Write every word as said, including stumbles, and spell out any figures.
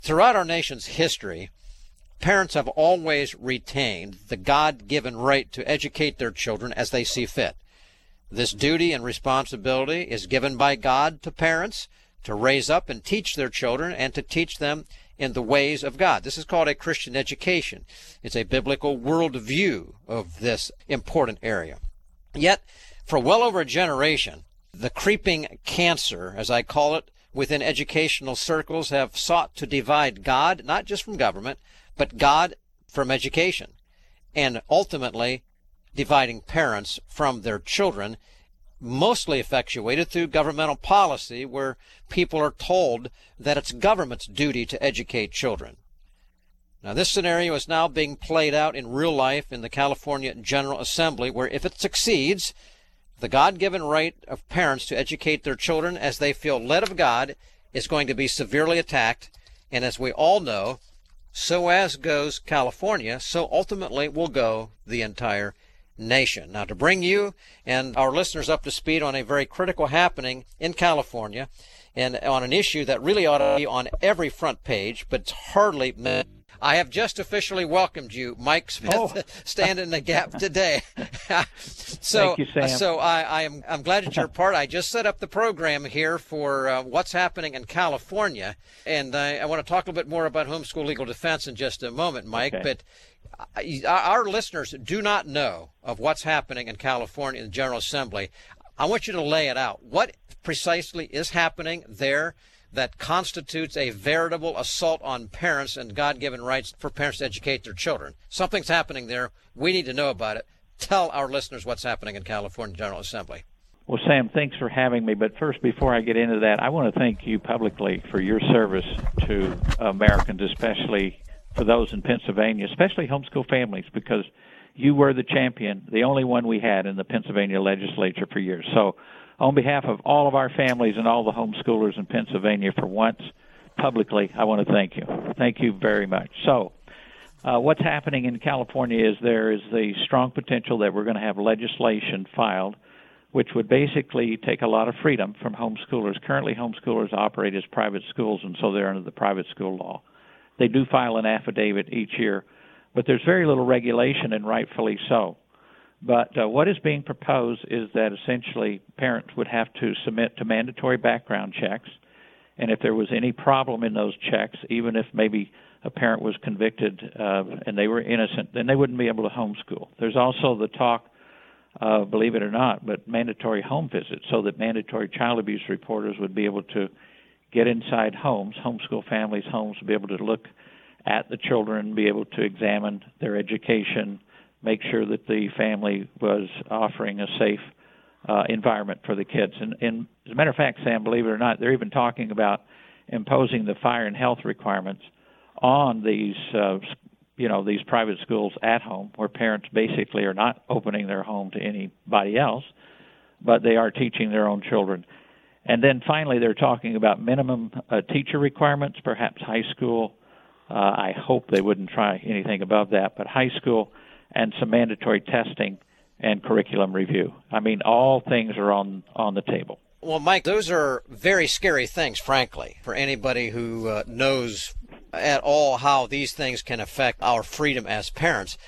Throughout our nation's history, parents have always retained the God-given right to educate their children as they see fit. This duty and responsibility is given by God to parents to raise up and teach their children and to teach them in the ways of God. This is called a Christian education. It's a biblical worldview of this important area. Yet, for well over a generation, the creeping cancer, as I call it, within educational circles have sought to divide God, not just from government, but God from education, and ultimately dividing parents from their children, mostly effectuated through governmental policy where people are told that it's government's duty to educate children. Now, this scenario is now being played out in real life in the California General Assembly, where if it succeeds, the God-given right of parents to educate their children as they feel led of God is going to be severely attacked. And as we all know, so as goes California, so ultimately will go the entire nation. Now, to bring you and our listeners up to speed on a very critical happening in California and on an issue that really ought to be on every front page, but it's hardly met, I have just officially welcomed you, Mike Smith, oh. Stand in the Gap today. so, Thank you, Sam. So I, I am I'm glad that you're part. I just set up the program here for uh, what's happening in California, and I, I want to talk a little bit more about homeschool legal defense in just a moment, Mike. Okay. But our listeners do not know of what's happening in California in the General Assembly. I want you to lay it out. What precisely is happening there that constitutes a veritable assault on parents and God-given rights for parents to educate their children? Something's happening there. We need to know about it. Tell our listeners what's happening in California General Assembly. Well, Sam, thanks for having me. But first, before I get into that, I want to thank you publicly for your service to Americans, especially for those in Pennsylvania, especially homeschool families, because you were the champion, the only one we had in the Pennsylvania legislature for years. So on behalf of all of our families and all the homeschoolers in Pennsylvania, for once, publicly, I want to thank you. Thank you very much. So uh, what's happening in California is there is the strong potential that we're going to have legislation filed which would basically take a lot of freedom from homeschoolers. Currently, homeschoolers operate as private schools, and so they're under the private school law. They do file an affidavit each year, but there's very little regulation, and rightfully so. But uh, what is being proposed is that essentially parents would have to submit to mandatory background checks, and if there was any problem in those checks, even if maybe a parent was convicted uh, and they were innocent, then they wouldn't be able to homeschool. There's also the talk, uh, believe it or not, but mandatory home visits, so that mandatory child abuse reporters would be able to get inside homes, homeschool families' homes, be able to look at the children, be able to examine their education, make sure that the family was offering a safe uh, environment for the kids. And, and as a matter of fact, Sam, believe it or not, they're even talking about imposing the fire and health requirements on these, uh, you know, these private schools at home, where parents basically are not opening their home to anybody else, but they are teaching their own children. And then finally, they're talking about minimum uh, teacher requirements, perhaps high school. Uh, I hope they wouldn't try anything above that, but high school, and some mandatory testing and curriculum review. I mean, all things are on, on the table. Well, Mike, those are very scary things, frankly, for anybody who uh, knows at all how these things can affect our freedom as parents.